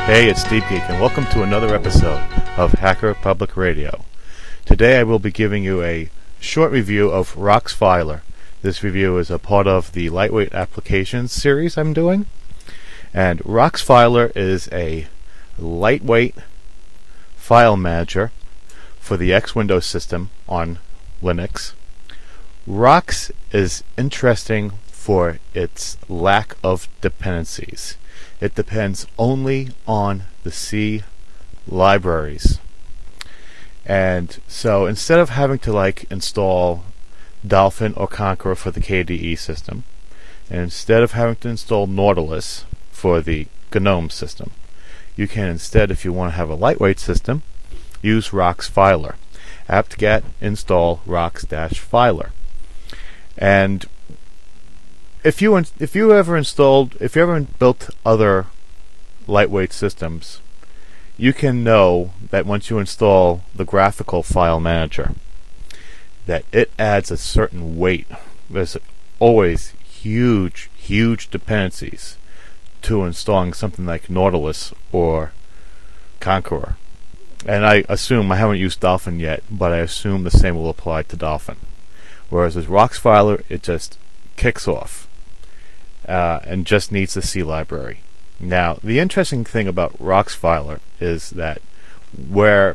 Hey, it's Steve Geek, and welcome to another episode of Hacker Public Radio. Today I will be giving you a short review of RoxFiler. This review is a part of the Lightweight Applications series I'm doing. And RoxFiler is a lightweight file manager for the X Windows system on Linux. Rox is interesting for its lack of dependencies. It depends only on the C libraries. And so instead of having to install Dolphin or Conqueror for the KDE system, and instead of having to install Nautilus for the GNOME system, you can instead, if you want to have a lightweight system, use RoxFiler. apt-get install rox-filer. And if you ever built other lightweight systems, you can know that once you install the graphical file manager, that it adds a certain weight. There's always huge dependencies to installing something like Nautilus or Conqueror. And I haven't used Dolphin yet, but I assume the same will apply to Dolphin. Whereas with RoxFiler, it just kicks off. And just needs the C library. Now, the interesting thing about RoxFiler is that where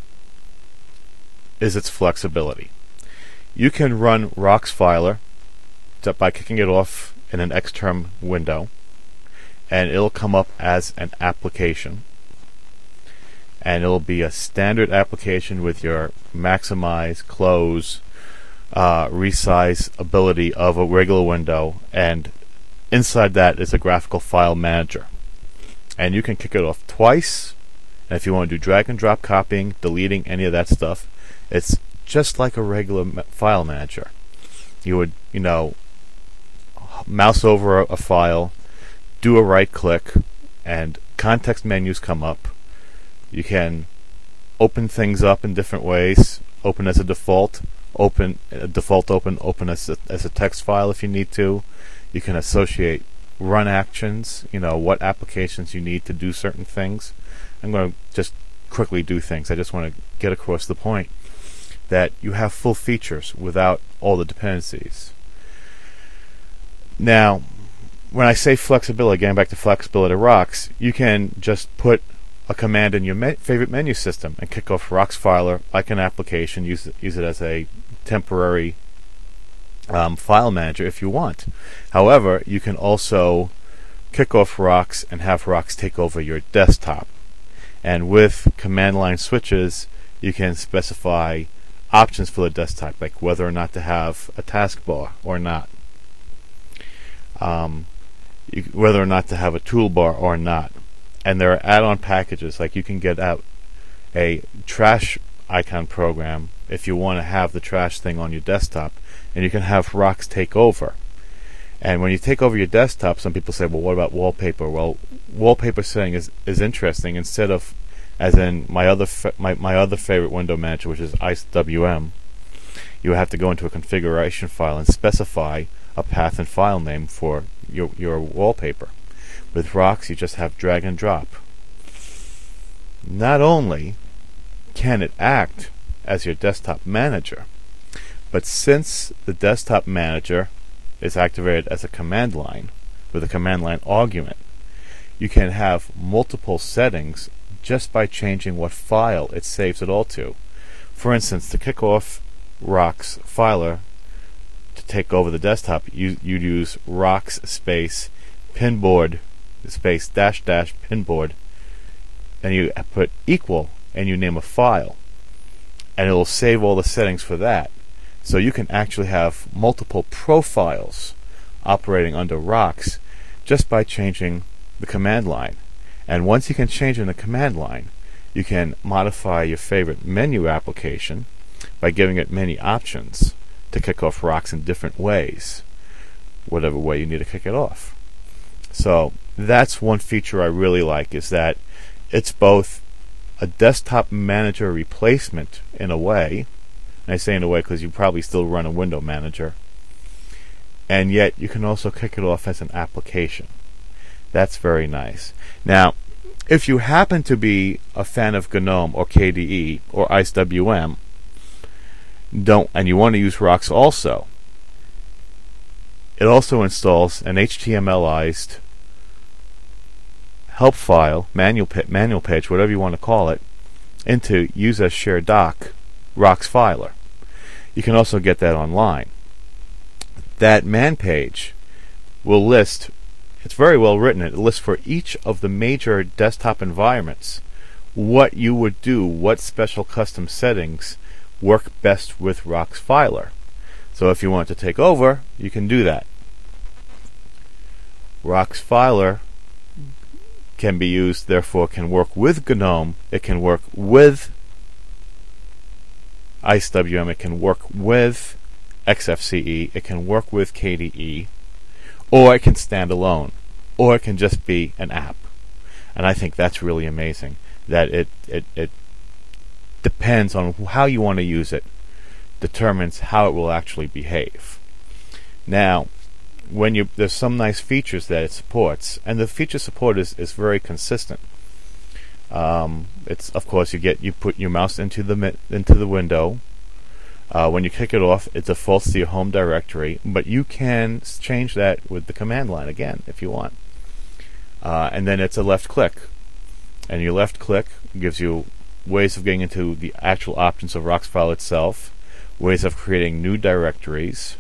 is its flexibility. You can run RoxFiler by kicking it off in an Xterm window, and it'll come up as an application. And it'll be a standard application with your maximize, close, resize ability of a regular window, and inside that is a graphical file manager. And you can kick it off twice, and if you want to do drag and drop copying, deleting, any of that stuff, it's just like a regular file manager. You would, mouse over a file, do a right click, and context menus come up. You can open things up in different ways, open as a default, open as a text file if you need to. You can associate run actions, what applications you need to do certain things. I'm going to just quickly do things. I just want to get across the point that you have full features without all the dependencies. Now, when I say flexibility, getting back to flexibility Rox, you can just put a command in your favorite menu system and kick off RoxFiler like an application, use it as a temporary file manager if you want. However, you can also kick off Rox and have Rox take over your desktop. And with command line switches, you can specify options for the desktop, like whether or not to have a taskbar or not, whether or not to have a toolbar or not. And there are add-on packages, like you can get out a trash icon program if you want to have the trash thing on your desktop, and you can have Rox take over. And when you take over your desktop, some people say, well, what about wallpaper? Well, wallpaper setting is interesting. Instead of, as in my other favorite window manager, which is IceWM, you have to go into a configuration file and specify a path and file name for your wallpaper. With Rox, you just have drag and drop. Not only can it act as your desktop manager, but since the desktop manager is activated as a command line with a command line argument, you can have multiple settings just by changing what file it saves it all to. For instance, to kick off RoxFiler to take over the desktop, you'd use Rox space pinboard space dash dash pinboard, and you put equal and you name a file, and it will save all the settings for that. So you can actually have multiple profiles operating under Rox just by changing the command line. And once you can change in the command line, you can modify your favorite menu application by giving it many options to kick off Rox in different ways, whatever way you need to kick it off. So that's one feature I really like, is that it's both a desktop manager replacement in a way, and I say in a way because you probably still run a window manager, and yet you can also kick it off as an application. That's very nice. Now, If you happen to be a fan of GNOME or KDE or IceWM, and you want to use ROX also, it also installs an HTMLized help file, manual page, whatever you want to call it, into Use as Shared Doc ROX Filer. You can also get that online. That man page will list, it's very well written, it lists for each of the major desktop environments what you would do, what special custom settings work best with ROX Filer. So if you want to take over, you can do that. ROX Filer can be used, therefore can work with GNOME, it can work with IceWM, it can work with XFCE, it can work with KDE, or it can stand alone, or it can just be an app. And I think that's really amazing, that it depends on how you want to use it, determines how it will actually behave. Now, there's some nice features that it supports, and the feature support is very consistent. It's, of course, you put your mouse into the window. When you kick it off, it defaults to your home directory, but you can change that with the command line again if you want. And then it's a left click, and your left click gives you ways of getting into the actual options of ROX File itself, ways of creating new directories,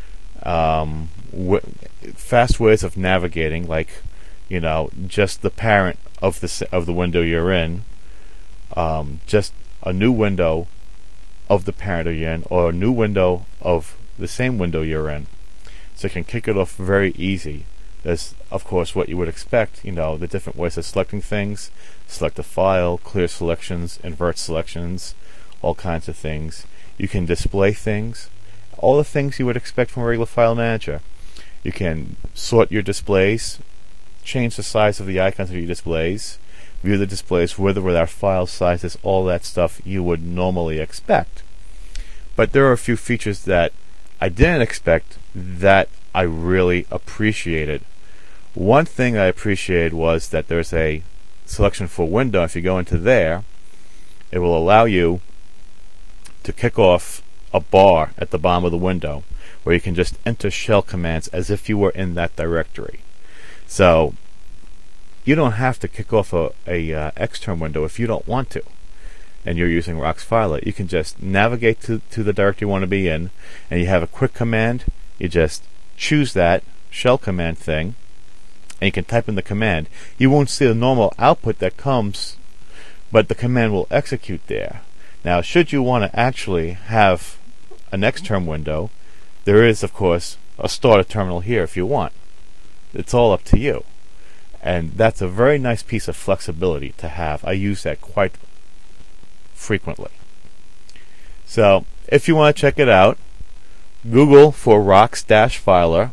fast ways of navigating, like just the parent of the window you're in, just a new window of the parent you're in, or a new window of the same window you're in. So you can kick it off very easy. There's, of course, what you would expect, the different ways of selecting things, select a file, clear selections, invert selections, all kinds of things. You can display things, all the things you would expect from a regular file manager. You can sort your displays, change the size of the icons of your displays, view the displays with or without file sizes, all that stuff you would normally expect. But there are a few features that I didn't expect that I really appreciated. One thing I appreciated was that there's a selection for window. If you go into there, it will allow you to kick off a bar at the bottom of the window where you can just enter shell commands as if you were in that directory. So you don't have to kick off a Xterm window if you don't want to, and you're using ROX Filer. You can just navigate to the directory you want to be in, and you have a quick command. You just choose that shell command thing, and you can type in the command. You won't see the normal output that comes, but the command will execute there. Now, should you want to actually have an Xterm window, there is, of course, a starter terminal here if you want. It's all up to you. And that's a very nice piece of flexibility to have. I use that quite frequently. So, if you want to check it out, Google for ROX-Filer,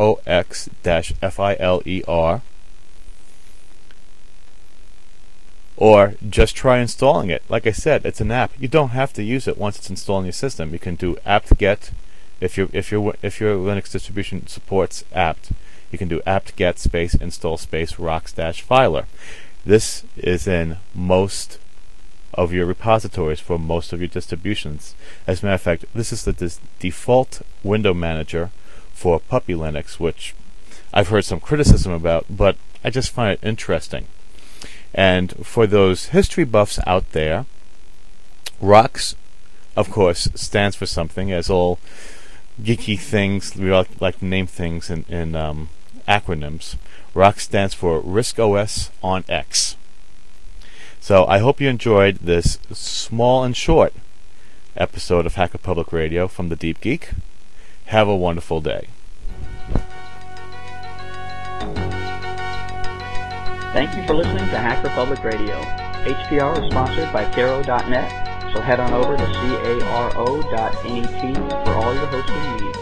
ROX-FILER, or just try installing it. Like I said, it's an app. You don't have to use it once it's installed in your system. You can do apt-get if your Linux distribution supports apt. You can do apt-get space install space ROX-Filer. This is in most of your repositories for most of your distributions. As a matter of fact, this is the default window manager for Puppy Linux, which I've heard some criticism about, but I just find it interesting. And for those history buffs out there, ROX, of course, stands for something, as all geeky things, we like to name things in acronyms. ROX stands for RISC-OS on X. So I hope you enjoyed this small and short episode of Hacker Public Radio from the Deep Geek. Have a wonderful day. Thank you for listening to Hacker Public Radio. HPR is sponsored by Caro.net, so head on over to caro.net for all your hosting needs.